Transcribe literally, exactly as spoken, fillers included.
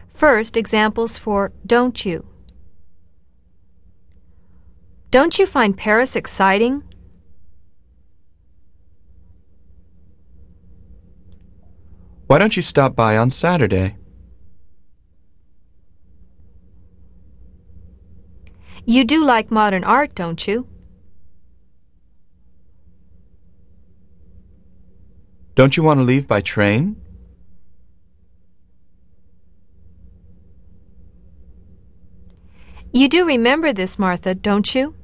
First, examples for don't you. Don't you find Paris exciting? Why don't you stop by on Saturday? You do like modern art, don't you? Don't you want to leave by train? You do remember this, Martha, don't you?